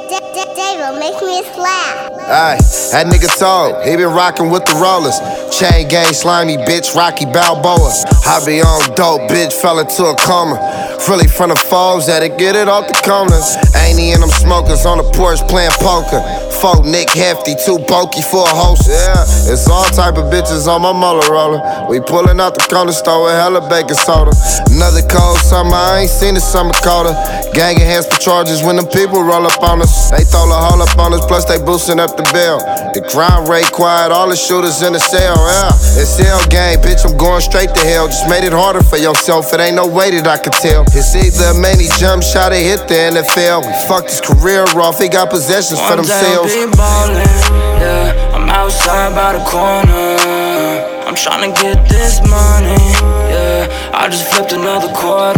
J-Ro, make me slap. Aye, that nigga told, he been rockin' with the rollers. Chain gang, slimy bitch, Rocky Balboa. I be on dope, bitch, fell into a coma. Really from the foes, had to get it off the corners. Ain't in them smokers on the porch playing poker. Folk Nick Hefty, too bulky for a host. Yeah, it's all type of bitches on my muller roller. We pullin' out the corner store with hella baking soda. Another cold summer, I ain't seen the summer colder. Gang enhanced for charges when them people roll up on us. They throw a hole up on us, plus they boosting up the bill. The crime rate quiet, all the shooters in the cell. Yeah, it's hell game, bitch, I'm going straight to hell. Just made it harder for yourself, it ain't no way that I could tell. It's either a many jump shot or hit the NFL. We fucked his career off, he got possessions for themselves. Be ballin', yeah, I'm outside by the corner. I'm tryna get this money, yeah. I just flipped another quarter.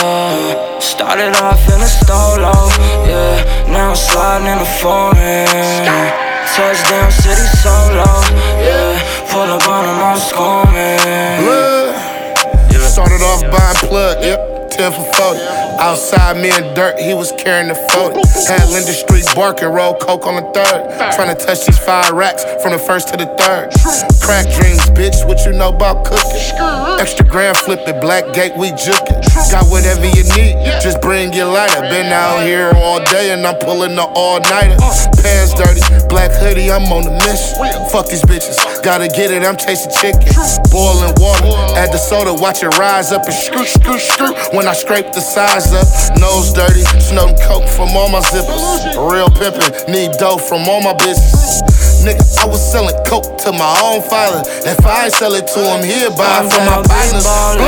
Started off in a stolo, yeah. Now I'm sliding in a foreign. Touchdown city solo, yeah. Pull up on him, I'm scoring. Started off buying plug, yep. 10 for 40. Outside, me and Dirt, he was carrying the 40. Had Linda Street barking, roll coke on the third. Tryna touch these 5 racks from the first to the third. Crack dreams, bitch, what you know about cooking? Extra grand flip it, black gate, we jukin'. Got whatever you need, just bring your lighter. Been out here all day and I'm pulling the all-nighter. Pants dirty, black hoodie, I'm on the mission. Fuck these bitches, gotta get it, I'm chasing chicken. Boiling water, add the soda, watch it rise up and screw. When I scrape the size up, nose dirty, snorting coke from all my zippers. Real pimpin', need dough from all my business. Nigga, I was selling coke to my own father. If I ain't sell it to him, he'll buy it from my partners.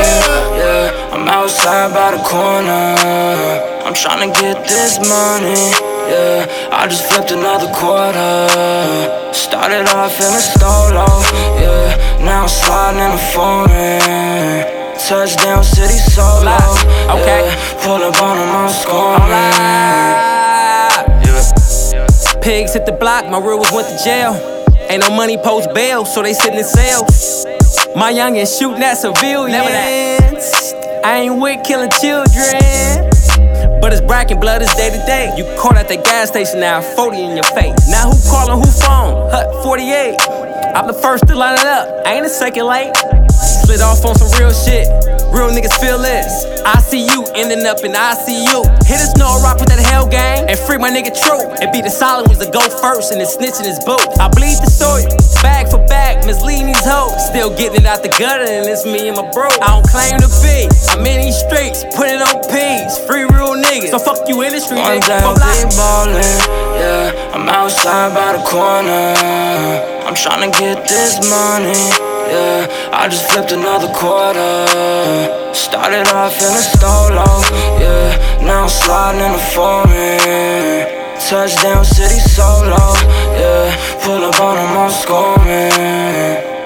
Yeah, I'm outside by the corner. I'm tryna get this money, yeah. I just flipped another quarter. Started off in a stolo, yeah. Now I'm sliding in a foreign. Touchdown city solo, okay. Yeah. Pull up on him, I'm scoring. Yeah. Pigs hit the block, my real ones went to jail. Ain't no money post bail, so they sitting in cells. My youngin' shooting at civilians. I ain't with killing children, but it's bracken blood, it's day to day. You caught at the gas station now, 40 in your face. Now who callin', who phone? Hut 48. I'm the first to line it up, I ain't a second late. Slid off on some real shit, real niggas feel this. I see you ending up in ICU. Hit a snow rock with that hell gang and free my nigga True. And be the solid ones to go first and then snitching his boat. I bleed the story, bag for bag, misleading these hoes. Still getting it out the gutter and it's me and my bro. I don't claim to be, I'm in these streets, put it on P's, free real niggas. So fuck you industry, one nigga. day be ballin', yeah. I'm outside by the corner. I'm tryna get this money, yeah. I just flipped another quarter. Started off in a stolo, yeah. Now I'm sliding in a foreign. Touchdown city solo, yeah. Pull up on him, I'm scoring.